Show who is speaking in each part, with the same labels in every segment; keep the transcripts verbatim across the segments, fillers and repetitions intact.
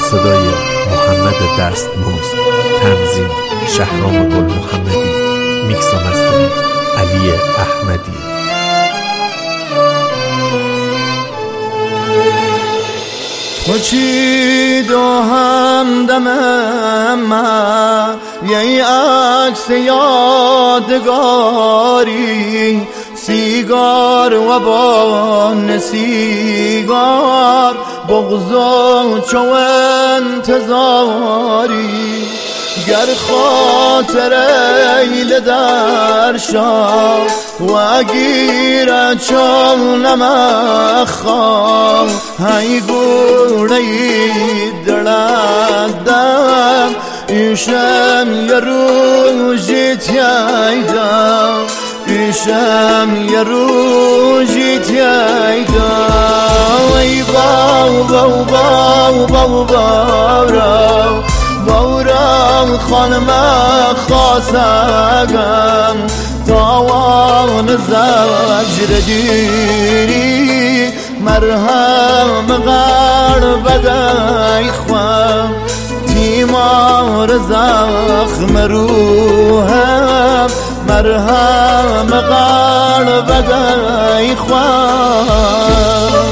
Speaker 1: صدای محمد دستمزد، تنظیم شهرام گل محمدی، میکس و مسترینگ علی احمدی.
Speaker 2: تو چی دو همدم من یه عکس یادگاری، سیگار و بان سیگار، بغض و چو انتظاری. گر خاطر ایل در شام و گیر چون نمخام، های گونه ای دردم ایشم یه روزی تیایدم، ایشم یه روزی تیایدم. ای باو باو باو باو باو باورم خانم خواستگم، تاوان زجر دیری مرهم غرب گی خوام، تیمار زخم روحم مرهم غرب گی خوام.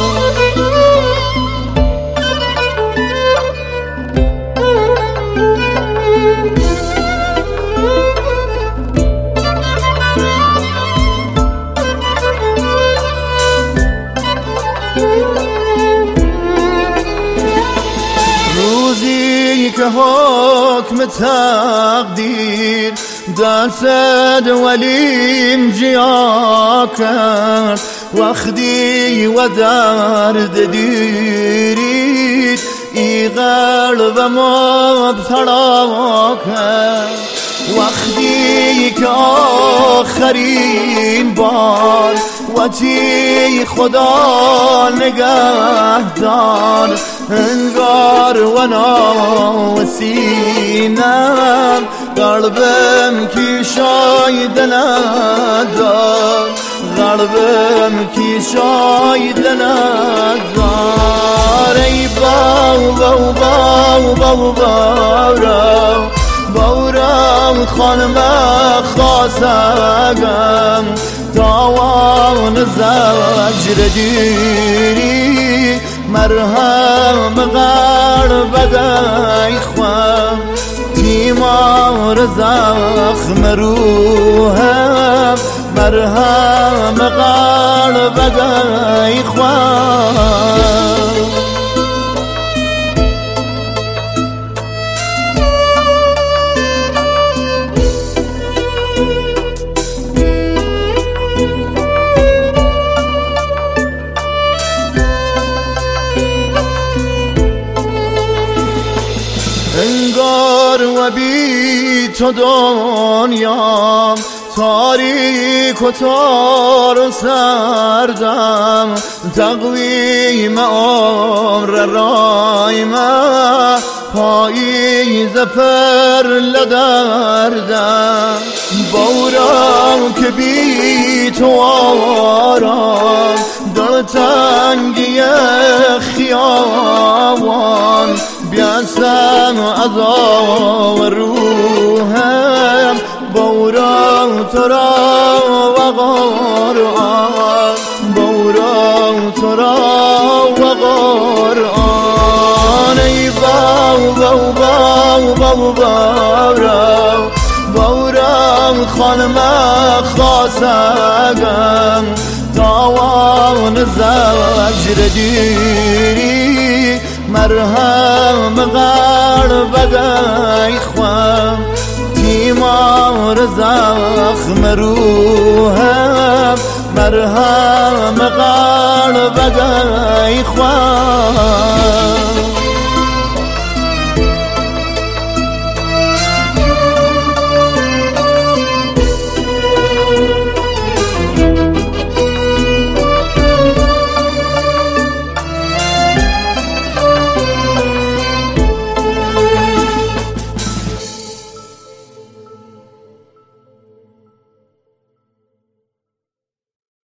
Speaker 2: روزی که حکم تقدیر دست ولیم جیا کرد، وقتی و درد دیرید ای قلب مبتلا کرد. وقتی که آخرین بار وتی خدا نگهدار، انگار و ناسینم قلبم کی شاید ندار، قلبم کی شاید ندار. ای باو باو باو باو باو باورم خانم خواستگم، تاوان زجر دیری مرهم غرب گی خوام، تیمار زخم روحم مرهم غرب گی خوام. انگار و بی تو دنیام تاریک و تار و سردم، تقویم عمر رایم پاییز پر لدردم. بورم که بی تو آرام در تنگی خیابان، بیاسم عذاب روحم بورم تو را و قرآن، بورم تو را و قرآن. ای باو باو باو باو باو باورم خانم خواستگم، تاوان زجر دیری مرهم غرب گی خوام، تیمار زخم روحم مرهم غرب گی خوام.